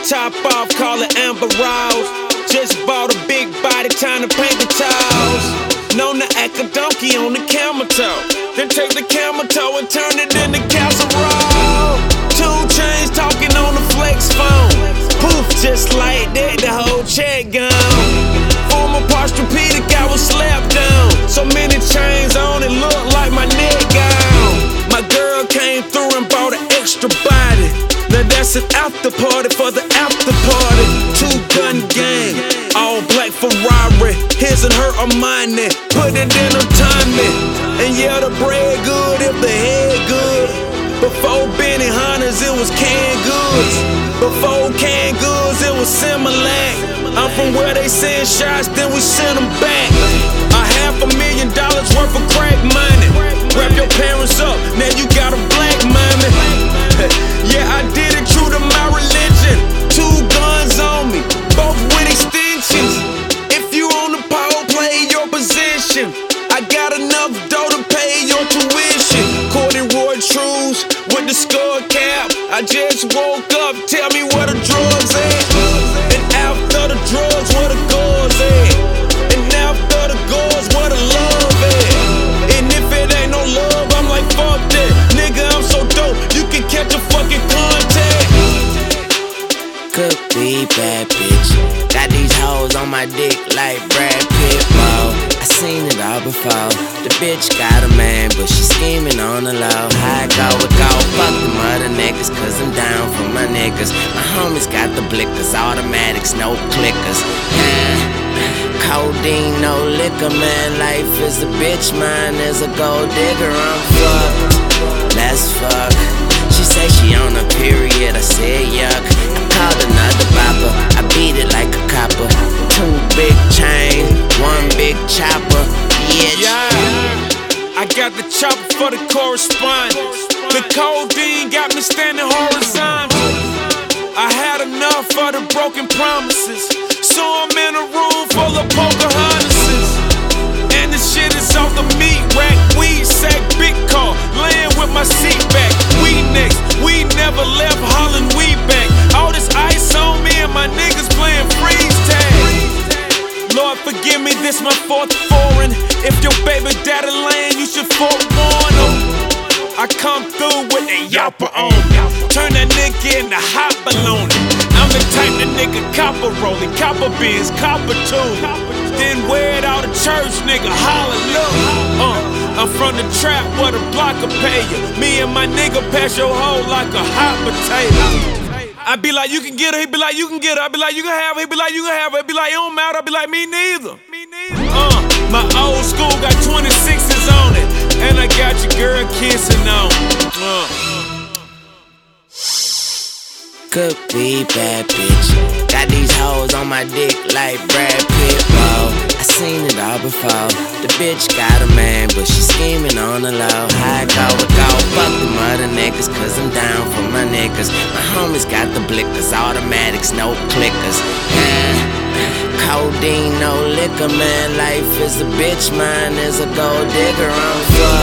top off, call it Amber Rose. Just bought a big body, time to paint the toes. Known to act a donkey on the camel toe. Then take the camel toe and turn it into casserole. 2 Chainz talking on the flex phone. Poof, just like that, the whole check gone. Former Posturepedic, I was slapped down. So many chains on it, look like my neck gone. My girl came through and bought an extra body. Now that's an after party for the after party. 2-gun gang, all black Ferrari. His and her Armani, put it in her timing. And yeah, the bread good if the head good. Before Benny Hunters, it was canned goods. Before canned goods, it was Similac. I'm from where they send shots, then we send them back. $500,000 worth of crack money. Wrap your parents up, now you got a black mommy. Yeah, I did it true to my religion. 2 guns on me, both with extensions. If you on the pole, play your position. I got enough dough to pay your tuition. Corduroy trues with the skull cap. I just woke up, tell me where the drugs at. And after the drugs, where the goals at. And after the goals, where the love at. And if it ain't no love, I'm like, fuck that. Nigga, I'm so dope, you can catch a fucking contact. Could be bad bitch. Got these hoes on my dick like Brad Pitt, whoa. I seen it all before. The bitch got a man, but she scheming on the low. I go, fuck them other niggas, cause I'm down for my niggas. My homies got the blickers, automatics, no clickers. Codeine, no liquor, man. Life is a bitch, mine is a gold digger. I'm fucked, let's fuck. She say she on a period, I said yuck. I called another bopper, I beat it like a copper. 2 big chains, 1 big chopper, bitch. Yeah, I got the chopper for the correspondence. The codeine got me standing horizontal. I had enough of the broken promises, so I'm in a room full of Pocahontases. And the shit is off the meat rack, weed sack, big car, laying with my seat back. We next, we never left Holland, we back. All this ice on me and my niggas playing freeze tag. Lord forgive me, this my 4th foreign. If your baby daddy lame, you should forewarn him. I come through with a yapper on me. Turn that nigga into hot balloon. I'm the type that nigga copper rolling, copper beans, copper too. Then wear it out of church, nigga, hallelujah. I'm from the trap where the block will pay you. Me and my nigga pass your hoe like a hot potato. I be like, you can get her, he be like, you can get her. I be like, you can have her, he be like, you can have her. It be like, it don't matter, I be like, me neither. My old school got 26s on it, and I got your girl kissing on it. Could be bad bitch. Got these hoes on my dick like Brad Pitt, whoa. I seen it all before. The bitch got a man, but she scheming on the low. I go, fuck them other niggas, cause I'm down for my niggas. My homies got the blickers, automatics, no clickers. Codeine, no liquor, man. Life is a bitch, mine is a gold digger. I'm fucked.